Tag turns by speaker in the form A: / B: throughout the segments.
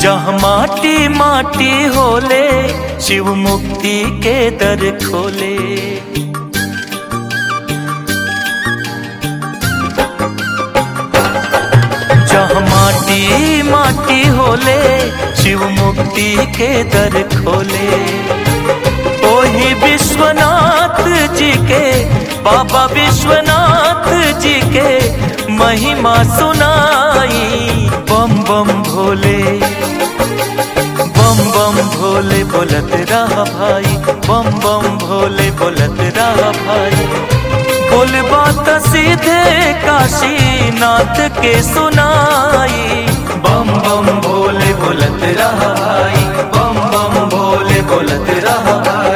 A: जहाँ माटी माटी होले शिव मुक्ति के दर खोले। जहाँ माटी माटी होले शिव मुक्ति के दर खोले। ओही विश्वनाथ जी के बाबा विश्वनाथ जी के महिमा सुनाई। बम बम भोले बम बम भोले बोलत रहा भाई, बम बम भोले बोलत रहा भाई। बोल बात सीधे काशीनाथ के सुनाई। बम बम भोले बोलत रहा भाई, बम बम भोले बोलत रहा भाई।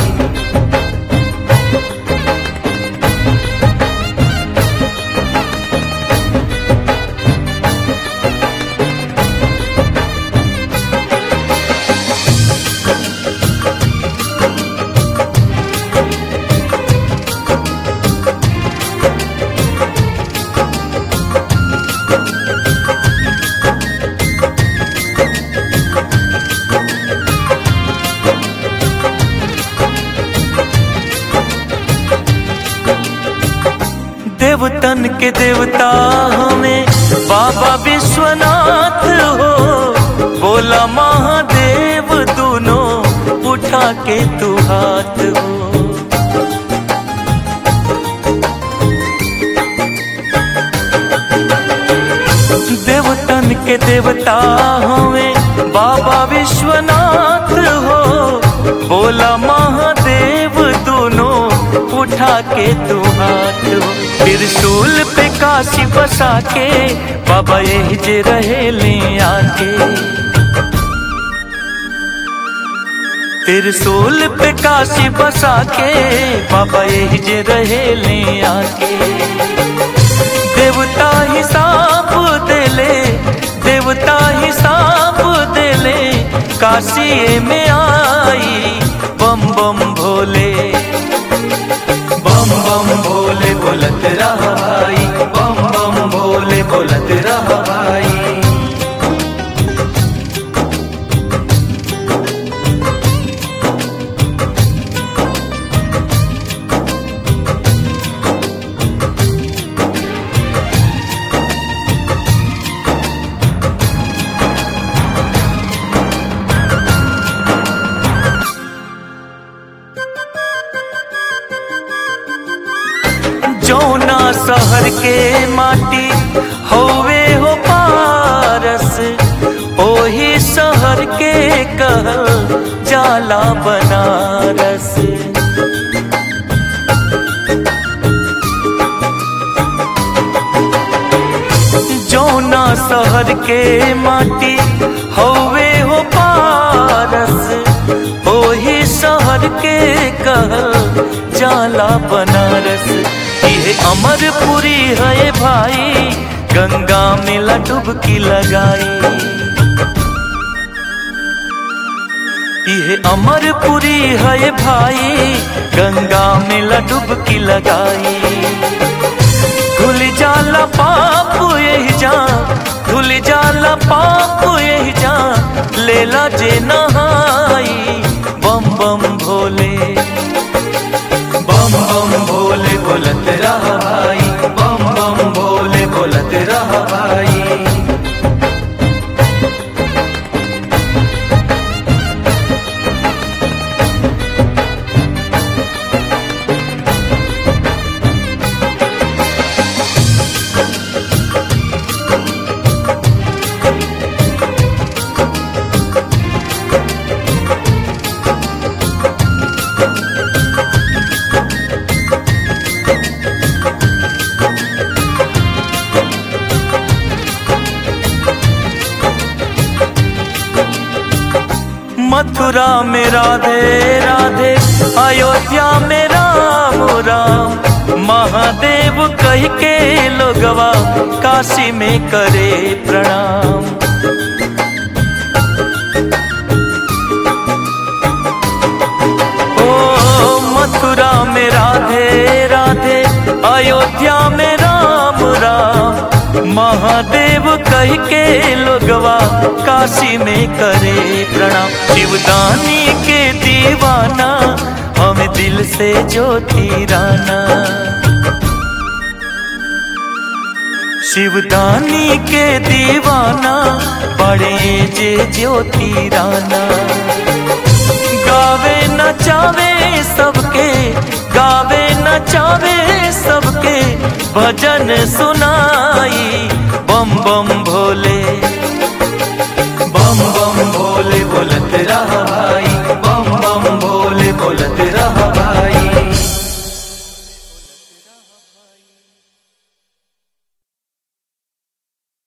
A: देवतन के देवता हमें बाबा विश्वनाथ हो। बोला महादेव दोनों उठा के तू हाथ हो। देवतन के देवता हमें बाबा विश्वनाथ हो। बोला महादेव दोनों उठा के तू हाथ हो। त्रिशूल पे काशी बसा के बाबा यही जे रहे ले आके। त्रिशूल पे काशी बसा के बाबा यही जे रहे ले आके। देवता हिसाब देले देवता हिसाब देले काशी में आई। बम बम भोले बम बम भोले बोलत रहा भाई, बम बम भोले बोलत रहा भाई। जौना शहर के माटी होवे हो पारस, ओही शहर के कहल जाला बनारस। जौना शहर के माटी होवे हो पारस, ओही शहर के कहल जाला बनारस। ये अमरपुरी है भाई, गंगा में डुबकी लगाई। ये अमरपुरी है भाई, गंगा में डुबकी लगाई। धुल जाला पाप यही जा, धुल जाला पाप यही जा, लेला जे नहाई। बम बम भोले बम बम भोले बोलत रहा भाई, बम बम भोले बोलत रहा भाई। मथुरा में राधे राधे, अयोध्या में राम राम। महादेव कह के लोगवा काशी में करे प्रणाम। ओ मथुरा में राधे राधे, अयोध्या में राम राम। महादेव कह के लोगवा काशी में करे प्रणाम। शिवदानी के दीवाना हम दिल से ज्योति राना। शिवदानी के दीवाना बड़े जे ज्योति राना। गावे नचावे सबके, गावे नचावे सबके भजन सुनाई। बम बम भोले